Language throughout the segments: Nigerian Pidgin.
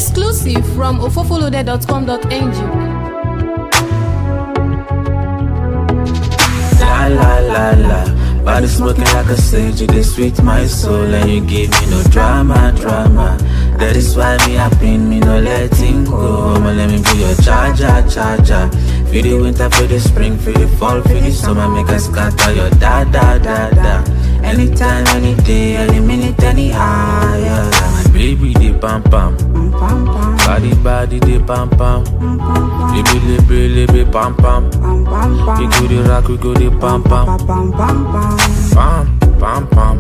Exclusive from ofofolode.com.ng. La la la la, body smoking like a sage, you dey sweet my soul, and you give me no drama. That is why me happy, me no letting go. I'ma let me be your charger. Feel the winter, feel the spring, feel the fall, feel the summer, make us scatter your da. Anytime, any day, any minute, any hour, yeah. My baby, they pam pam, body, they pam pam, libi, pam pam. We go the rock, we go the pam pam, pam pam pam, pam pam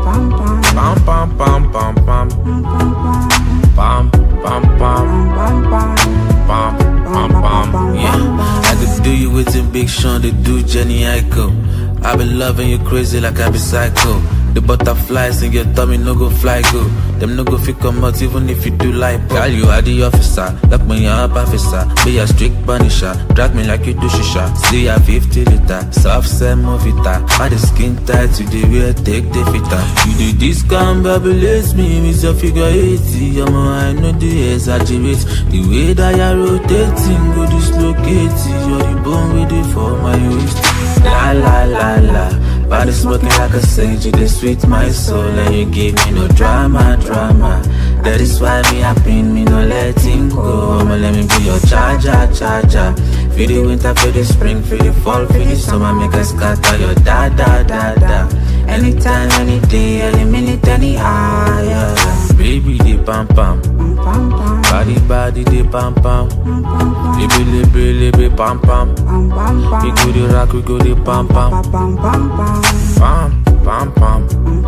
pam. Yeah, I could do you with a Big Sean, they do Jenny Aiko. I be loving you crazy like I be psycho. The butterflies in your tummy no go fly go. Them no go fit come out even if you do like girl, you are the officer, lock me up officer. Be a strict punisher, drag me like you do shisha. See ya 50 liter, soft sell movita. All the skin tight to the real take the fitter. You do this can babyless me with your figure 80. I know the exaggerate. The way that you're rotating, go dislocate. You're the bone with it for my waist. La la la la, body smoking like a sage, you dey sweet my soul, and you give me no drama. That is why me happy, me no letting go. I'ma let me be your charger. Feel the winter, feel the spring, feel the fall, feel the summer, make us scatter your da. Anytime, any day, any minute, any hour, yeah. Baby, they pam pam, body, they pam pam, libi, pam pam. We go the rock, we go the pam pam, pam pam pam.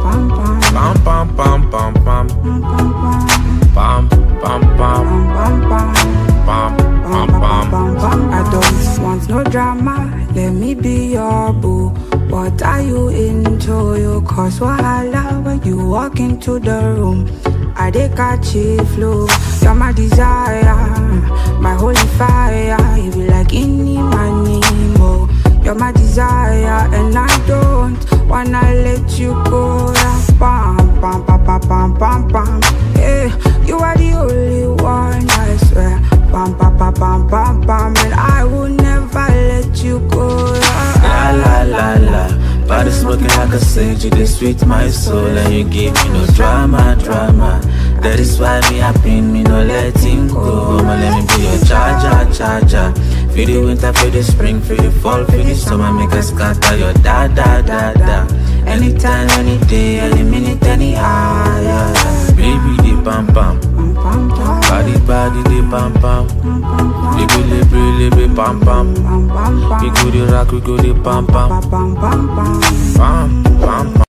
I don't want no drama, let me be your boo. What are you into? You cause wahala when you walk into the room. I dey catch a flow. You're my desire, my holy fire. You be like any money more. You're my desire, and I don't wanna let you go. Pam pam pam pam pam pam pam. Yeah, you are the only one, I swear. Pam pam pam pam pam pam, and I will never let you go. La la la la, body smoking like a sage, you dey sweet my soul, and you give me no drama. That is why me happy, me no letting go. I'ma let me be your charger. Feel the winter, feel the spring, feel the fall, feel the summer, make us scatter your da. Anytime, any day, any minute, any hour, yeah. Baby, they pam pam, body, they pam pam, libi, pam pam. We go the rock, we go the pam pam, pam pam.